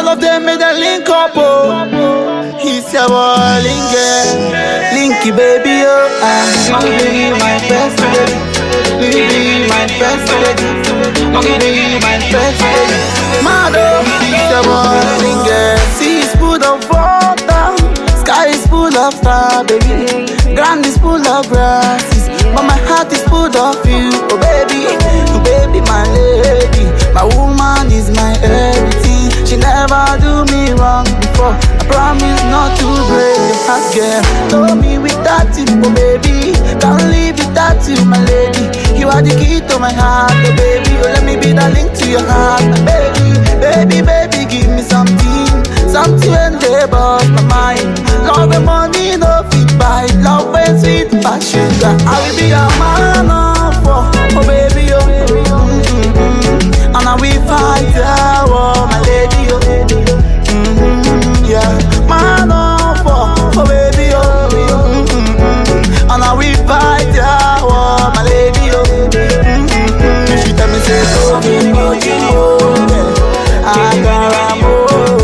of them made a link up, oh. He's your boy, Linky baby, oh. I'm gonna be my best lady. Be my best lady. I'm gonna be my best lady. Mado, he's your boy, Linky. Sea is full of water, sky is full of stars, baby. Ground is full of grasses, but my heart is full of you, oh baby, my lady. My woman is my everything. She never do me wrong before. I promise not to break your heart, girl. Told me without you, oh baby, can't live without you, my lady. You are the key to my heart, oh baby. Oh, let me be the link to your heart, my baby, baby, give me something when they bust my mind. Love and money, no fit buy. Love and sweet but sugar. I will be a man oh baby, oh. And I will fight the war, my lady, oh. Yeah, man oh baby, oh. And I will fight the war, my lady, oh. She tell me say, oh, I got oh.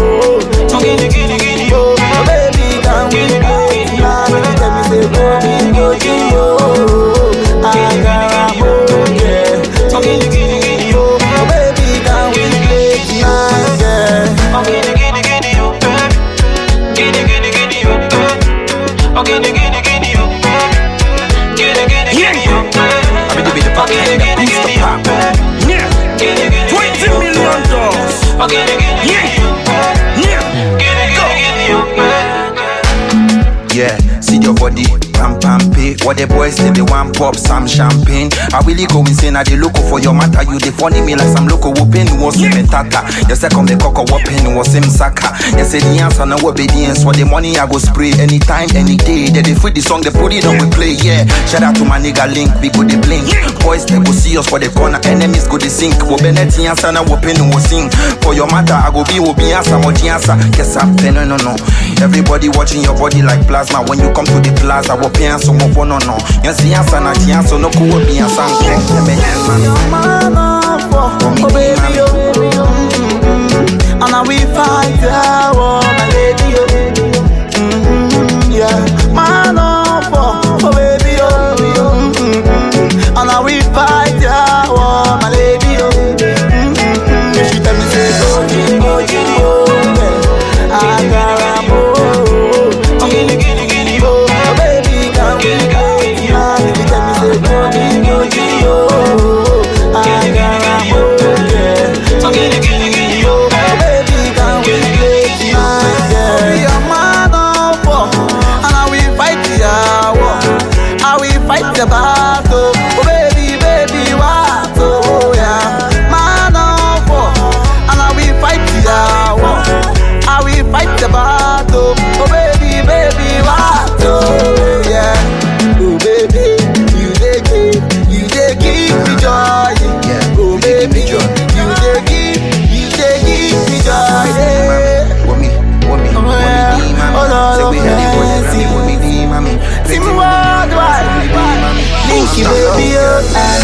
Yeah, see your body, pam pam pay. What the boys say they want pop some champagne. I really go insane, I dey look for your matter. You dey funny me like some local whooping was him tata. You say come the coco whooping was him saka. You say the answer now what obedience. For the money I go spray anytime, any day. They free the song, they put it on we play. Yeah, shout out to my nigga Link, we go they blink. Boys they go see us for the corner, enemies go they sink. Wo benet answer now whooping was sing. For your matter I go be answer more answer. Yes I'm no. Everybody watching your body like plasma. When you come to the plaza, I will pay so more for no. You see answer na so no cool be answer. Oh baby, oh. And I will fight the war, my lady, oh. Yeah, man, oh baby, oh. And I will fight the war, my lady, oh. She tell me say, oh, I got the battle, oh baby, what? Oh yeah, man of war, and I will fight the war. I will fight the battle, oh baby, what? Oh yeah, oh baby, you dey give me joy. Yeah, oh baby, you dey give me joy. Yeah. Womi, Oh Lord, mercy. Linky baby, oh.